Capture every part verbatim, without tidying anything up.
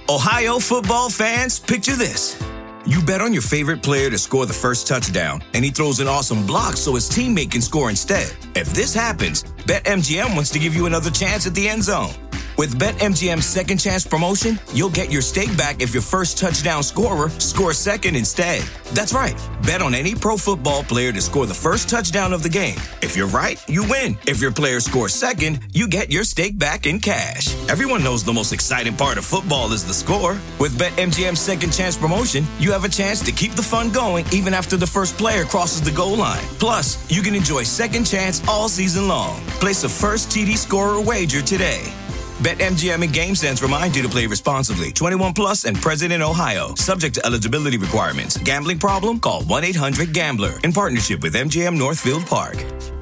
Ohio football fans, picture this. You bet on your favorite player to score the first touchdown, and he throws an awesome block so his teammate can score instead. If this happens, BetMGM wants to give you another chance at the end zone. With BetMGM's Second Chance promotion, you'll get your stake back if your first touchdown scorer scores second instead. That's right. Bet on any pro football player to score the first touchdown of the game. If you're right, you win. If your player scores second, you get your stake back in cash. Everyone knows the most exciting part of football is the score. With BetMGM's Second Chance promotion, you have a chance to keep the fun going even after the first player crosses the goal line. Plus, you can enjoy Second Chance all season long. Place a first T D scorer wager today. BetMGM and GameSense remind you to play responsibly. twenty-one plus and present in Ohio. Subject to eligibility requirements. Gambling problem? Call one eight hundred gambler. In partnership with M G M Northfield Park.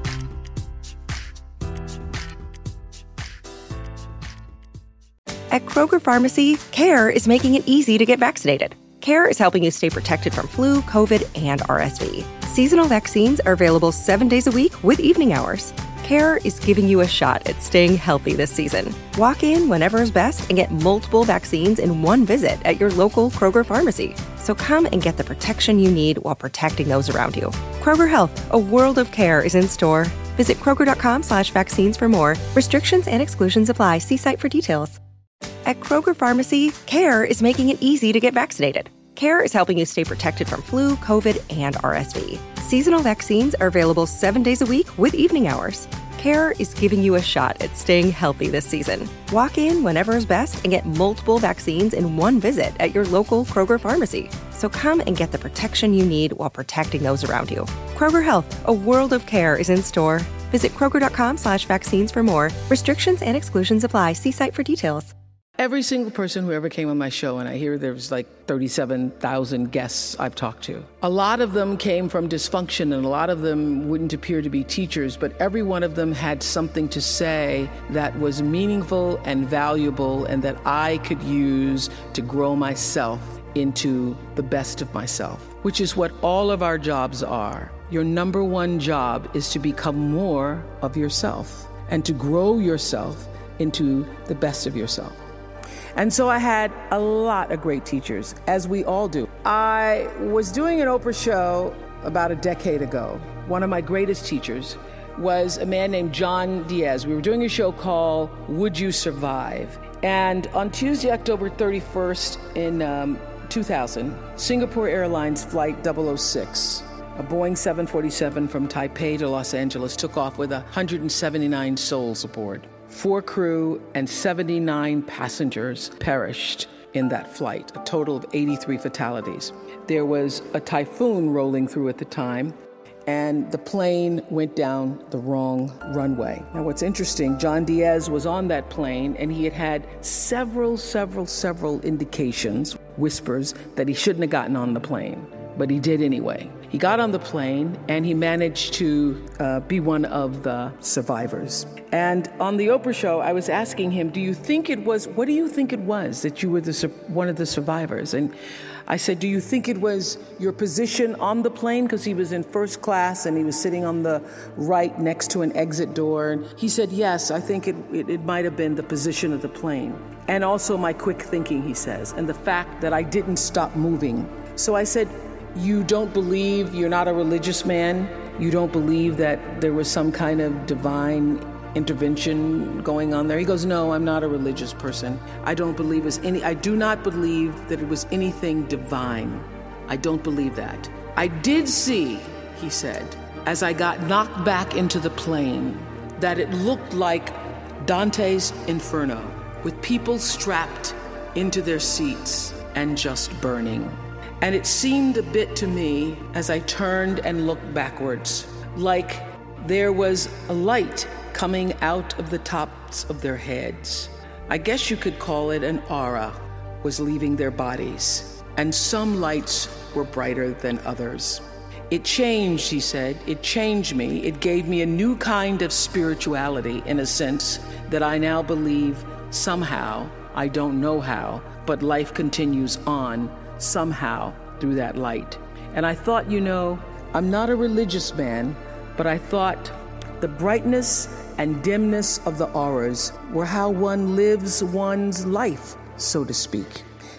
At Kroger Pharmacy, CARE is making it easy to get vaccinated. CARE is helping you stay protected from flu, COVID, and R S V. Seasonal vaccines are available seven days a week with evening hours. CARE is giving you a shot at staying healthy this season. Walk in whenever is best and get multiple vaccines in one visit at your local Kroger pharmacy. So come and get the protection you need while protecting those around you. Kroger Health, a world of care is in store. Visit Kroger.com slash vaccines for more. Restrictions and exclusions apply. See site for details. At Kroger Pharmacy, CARE is making it easy to get vaccinated. CARE is helping you stay protected from flu, COVID, and R S V. Seasonal vaccines are available seven days a week with evening hours. CARE is giving you a shot at staying healthy this season. Walk in whenever is best and get multiple vaccines in one visit at your local Kroger pharmacy. So come and get the protection you need while protecting those around you. Kroger Health, a world of care is in store. Visit Kroger.com slash vaccines for more. Restrictions and exclusions apply. See site for details. Every single person who ever came on my show, and I hear there's like thirty-seven thousand guests I've talked to, a lot of them came from dysfunction and a lot of them wouldn't appear to be teachers, but every one of them had something to say that was meaningful and valuable and that I could use to grow myself into the best of myself, which is what all of our jobs are. Your number one job is to become more of yourself and to grow yourself into the best of yourself. And so I had a lot of great teachers, as we all do. I was doing an Oprah show about a decade ago. One of my greatest teachers was a man named John Diaz. We were doing a show called Would You Survive? And on Tuesday, October thirty-first in um, two thousand, Singapore Airlines Flight double oh six, a Boeing seven forty-seven from Taipei to Los Angeles, took off with one hundred seventy-nine souls aboard. Four crew and seventy-nine passengers perished in that flight, a total of eighty-three fatalities. There was a typhoon rolling through at the time, and the plane went down the wrong runway. Now, what's interesting, John Diaz was on that plane, and he had had several, several, several indications, whispers, that he shouldn't have gotten on the plane, but he did anyway. He got on the plane, and he managed to uh, be one of the survivors. And on the Oprah show, I was asking him, do you think it was, what do you think it was that you were the, one of the survivors? And I said, do you think it was your position on the plane? Because he was in first class and he was sitting on the right next to an exit door. And he said, yes, I think it, it, it might have been the position of the plane. And also my quick thinking, he says, and the fact that I didn't stop moving. So I said, you don't believe, you're not a religious man, you don't believe that there was some kind of divine intervention going on there? He goes, no, I'm not a religious person. I don't believe it was any, I do not believe that it was anything divine. I don't believe that. I did see, he said, as I got knocked back into the plane, that it looked like Dante's Inferno, with people strapped into their seats and just burning. And it seemed a bit to me, as I turned and looked backwards, like there was a light coming out of the tops of their heads. I guess you could call it an aura was leaving their bodies, and some lights were brighter than others. It changed, he said, it changed me. It gave me a new kind of spirituality, in a sense, that I now believe somehow, I don't know how, but life continues on somehow through that light. And I thought, you know, I'm not a religious man, but I thought the brightness and dimness of the auras were how one lives one's life, so to speak.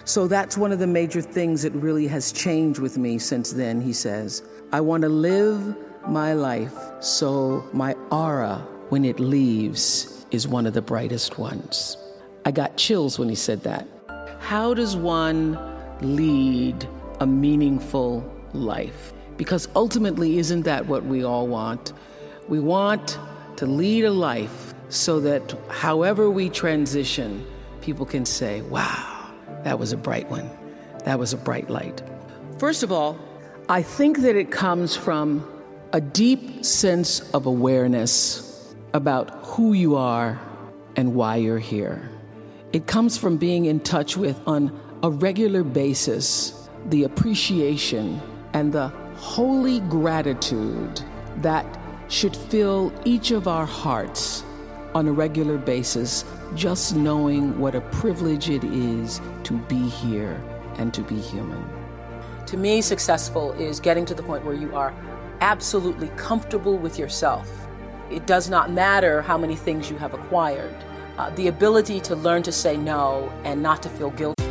So that's one of the major things that really has changed with me since then, he says. I want to live my life so my aura, when it leaves, is one of the brightest ones. I got chills when he said that. How does one lead a meaningful life? Because ultimately, isn't that what we all want? We want to lead a life so that however we transition, people can say, wow, that was a bright one. That was a bright light. First of all, I think that it comes from a deep sense of awareness about who you are and why you're here. It comes from being in touch with, on a regular basis, the appreciation and the holy gratitude that should fill each of our hearts on a regular basis, just knowing what a privilege it is to be here and to be human. To me, successful is getting to the point where you are absolutely comfortable with yourself. It does not matter how many things you have acquired. Uh, the ability to learn to say no and not to feel guilty.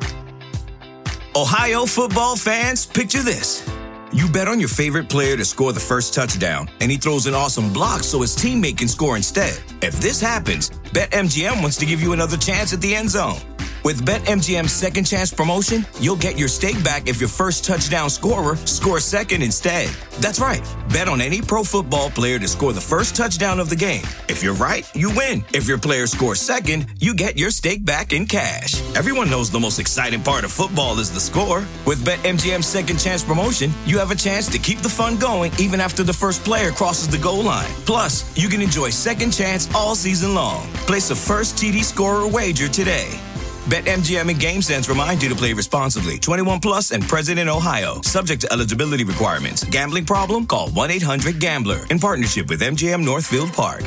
Ohio football fans, picture this. You bet on your favorite player to score the first touchdown, and he throws an awesome block so his teammate can score instead. If this happens, BetMGM wants to give you another chance at the end zone. With BetMGM's second chance promotion, you'll get your stake back if your first touchdown scorer scores second instead. That's right. Bet on any pro football player to score the first touchdown of the game. If you're right, you win. If your player scores second, you get your stake back in cash. Everyone knows the most exciting part of football is the score. With BetMGM's second chance promotion, you have a chance to keep the fun going even after the first player crosses the goal line. Plus, you can enjoy second chance all season long. Place a first T D scorer wager today. BetMGM and GameSense remind you to play responsibly. twenty-one plus and present in Ohio. Subject to eligibility requirements. Gambling problem? Call one eight hundred gambler. In partnership with M G M Northfield Park.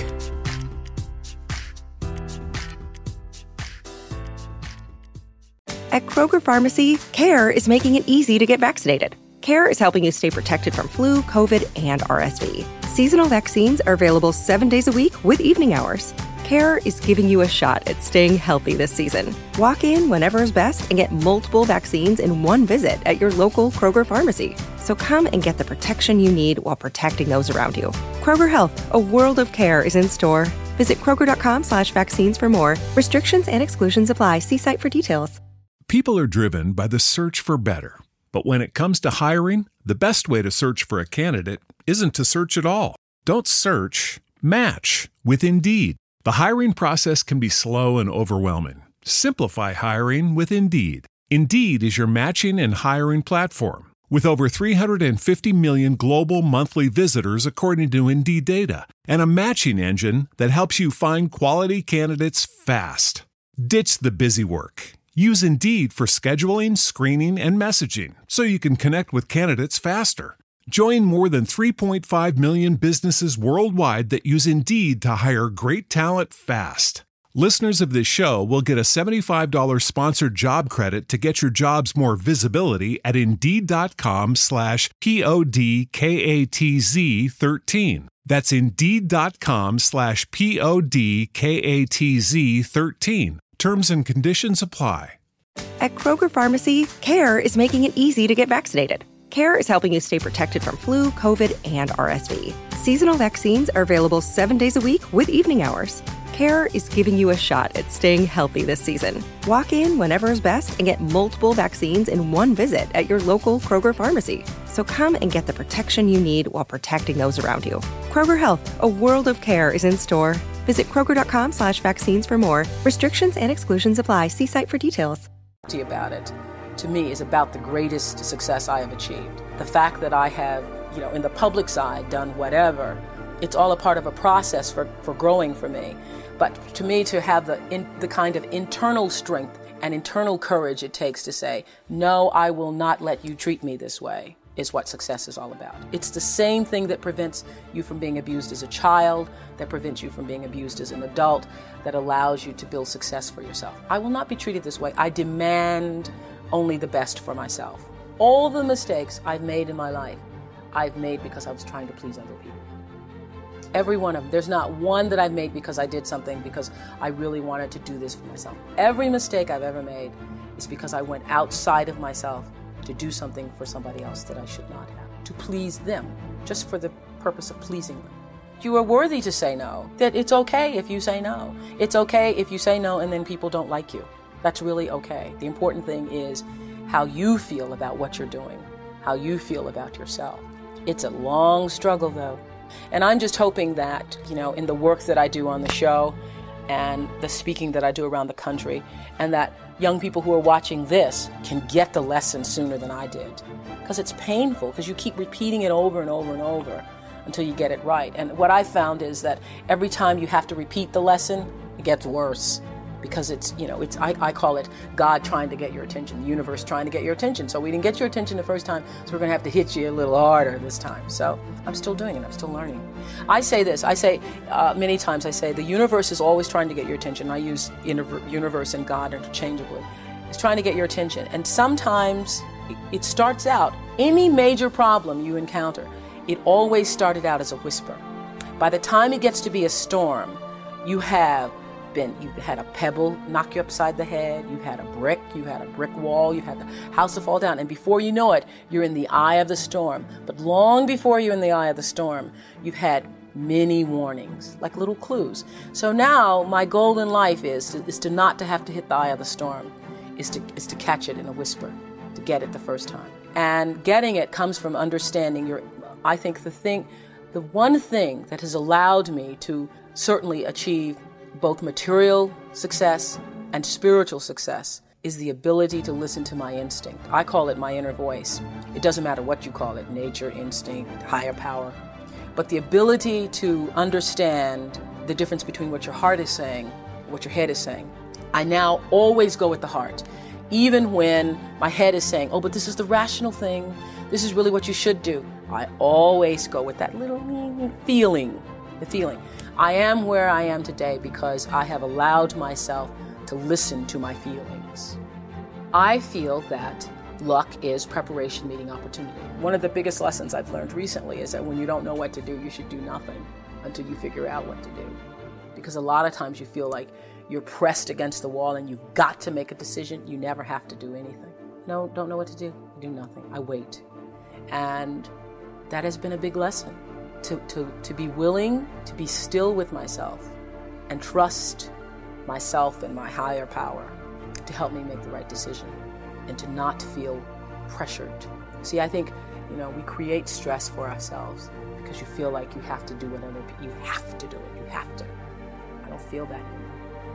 At Kroger Pharmacy, CARE is making it easy to get vaccinated. CARE is helping you stay protected from flu, COVID, and R S V. Seasonal vaccines are available seven days a week with evening hours. CARE is giving you a shot at staying healthy this season. Walk in whenever is best and get multiple vaccines in one visit at your local Kroger pharmacy. So come and get the protection you need while protecting those around you. Kroger Health, a world of care is in store. Visit Kroger.com slash vaccines for more. Restrictions and exclusions apply. See site for details. People are driven by the search for better. But when it comes to hiring, the best way to search for a candidate isn't to search at all. Don't search, match with Indeed. The hiring process can be slow and overwhelming. Simplify hiring with Indeed. Indeed is your matching and hiring platform. With over three hundred fifty million global monthly visitors according to Indeed data, and a matching engine that helps you find quality candidates fast. Ditch the busy work. Use Indeed for scheduling, screening, and messaging so you can connect with candidates faster. Join more than three point five million businesses worldwide that use Indeed to hire great talent fast. Listeners of this show will get a seventy-five dollars sponsored job credit to get your jobs more visibility at Indeed.com slash P-O-D-K-A-T-Z 13. That's Indeed.com slash P-O-D-K-A-T-Z 13. Terms and conditions apply. At Kroger Pharmacy, CARE is making it easy to get vaccinated. CARE is helping you stay protected from flu, COVID, and R S V. Seasonal vaccines are available seven days a week with evening hours. CARE is giving you a shot at staying healthy this season. Walk in whenever is best and get multiple vaccines in one visit at your local Kroger pharmacy. So come and get the protection you need while protecting those around you. Kroger Health, a world of care is in store. Visit Kroger.com slash vaccines for more. Restrictions and exclusions apply. See site for details. About it, to me, is about the greatest success I have achieved. The fact that I have, you know, in the public side, done whatever, it's all a part of a process for, for growing for me. But to me, to have the in, the kind of internal strength and internal courage it takes to say, no, I will not let you treat me this way, is what success is all about. It's the same thing that prevents you from being abused as a child, that prevents you from being abused as an adult, that allows you to build success for yourself. I will not be treated this way. I demand only the best for myself. All the mistakes I've made in my life, I've made because I was trying to please other people. Every one of them. There's not one that I've made because I did something because I really wanted to do this for myself. Every mistake I've ever made is because I went outside of myself to do something for somebody else that I should not have, to please them, just for the purpose of pleasing them. You are worthy to say no, that it's okay if you say no. It's okay if you say no and then people don't like you. That's really okay. The important thing is how you feel about what you're doing, how you feel about yourself. It's a long struggle, though. And I'm just hoping that, you know, in the work that I do on the show and the speaking that I do around the country, and that young people who are watching this can get the lesson sooner than I did. Because it's painful, because you keep repeating it over and over and over until you get it right. And what I found is that every time you have to repeat the lesson, it gets worse. Because it's, you know, it's I, I call it God trying to get your attention, the universe trying to get your attention. So we didn't get your attention the first time, so we're going to have to hit you a little harder this time. So I'm still doing it. I'm still learning. I say this. I say uh, many times, I say the universe is always trying to get your attention. I use universe and God interchangeably. It's trying to get your attention. And sometimes it starts out, any major problem you encounter, it always started out as a whisper. By the time it gets to be a storm, you have been, you've had a pebble knock you upside the head, you've had a brick, you had a brick wall, you've had the house to fall down, and before you know it, you're in the eye of the storm. But long before you're in the eye of the storm, you've had many warnings, like little clues. So now my goal in life is to, is to not to have to hit the eye of the storm, is to is to catch it in a whisper, to get it the first time. And getting it comes from understanding your, I think the thing, the one thing that has allowed me to certainly achieve both material success and spiritual success is the ability to listen to my instinct. I call it my inner voice. It doesn't matter what you call it, nature, instinct, higher power. But the ability to understand the difference between what your heart is saying, what your head is saying. I now always go with the heart. Even when my head is saying, oh, but this is the rational thing, this is really what you should do, I always go with that little feeling, the feeling. I am where I am today because I have allowed myself to listen to my feelings. I feel that luck is preparation meeting opportunity. One of the biggest lessons I've learned recently is that when you don't know what to do, you should do nothing until you figure out what to do. Because a lot of times you feel like you're pressed against the wall and you've got to make a decision. You never have to do anything. No, don't know what to do? Do nothing. I wait. And that has been a big lesson. To, to, to be willing to be still with myself and trust myself and my higher power to help me make the right decision and to not feel pressured. See, I think, you know, we create stress for ourselves because you feel like you have to do what other people, you have to do it, you have to. I don't feel that anymore.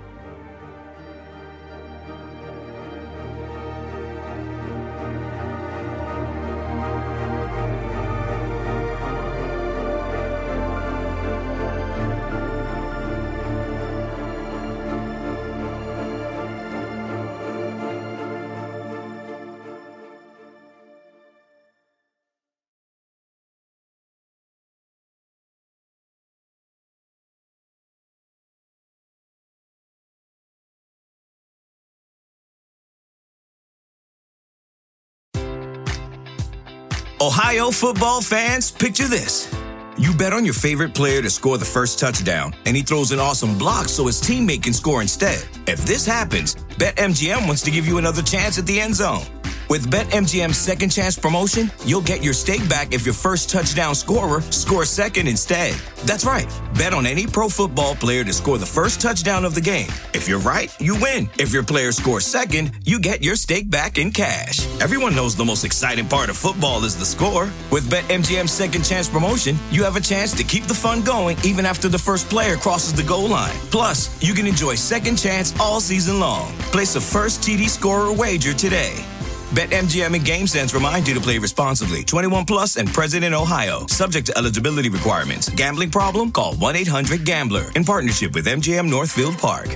Ohio football fans, picture this. You bet on your favorite player to score the first touchdown, and he throws an awesome block so his teammate can score instead. If this happens, BetMGM wants to give you another chance at the end zone. With BetMGM's second chance promotion, you'll get your stake back if your first touchdown scorer scores second instead. That's right. Bet on any pro football player to score the first touchdown of the game. If you're right, you win. If your player scores second, you get your stake back in cash. Everyone knows the most exciting part of football is the score. With BetMGM's second chance promotion, you have a chance to keep the fun going even after the first player crosses the goal line. Plus, you can enjoy second chance all season long. Place a first T D scorer wager today. BetMGM and GameSense remind you to play responsibly. twenty-one plus and present in Ohio. Subject to eligibility requirements. Gambling problem? Call one eight hundred gambler. In partnership with M G M Northfield Park.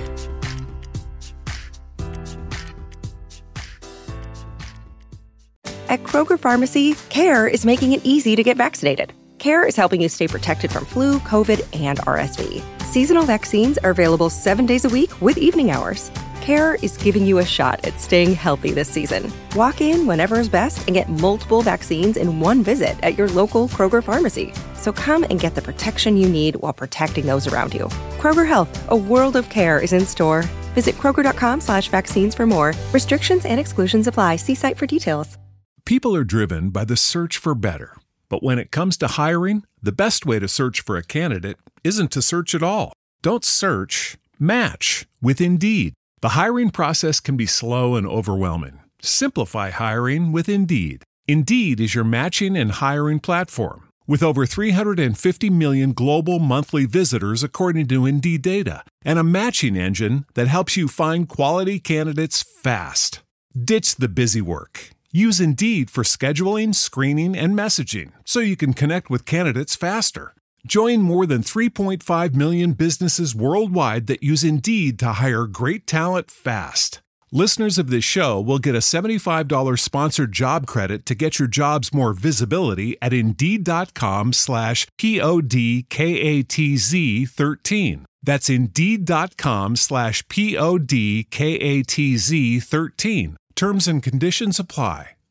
At Kroger Pharmacy, CARE is making it easy to get vaccinated. CARE is helping you stay protected from flu, COVID, and R S V. Seasonal vaccines are available seven days a week with evening hours. CARE is giving you a shot at staying healthy this season. Walk in whenever is best and get multiple vaccines in one visit at your local Kroger pharmacy. So come and get the protection you need while protecting those around you. Kroger Health, a world of care, is in store Visit Kroger.com slash vaccines for more. Restrictions and exclusions apply. See site for details. People are driven by the search for better. But when it comes to hiring, the best way to search for a candidate isn't to search at all. Don't search, match with Indeed. The hiring process can be slow and overwhelming. Simplify hiring with Indeed. Indeed is your matching and hiring platform. With over three hundred fifty million global monthly visitors according to Indeed data, and a matching engine that helps you find quality candidates fast. Ditch the busy work. Use Indeed for scheduling, screening, and messaging so you can connect with candidates faster. Join more than three point five million businesses worldwide that use Indeed to hire great talent fast. Listeners of this show will get a seventy-five dollars sponsored job credit to get your jobs more visibility at Indeed.com slash P-O-D-K-A-T-Z 13. That's Indeed.com slash P-O-D-K-A-T-Z 13. Terms and conditions apply.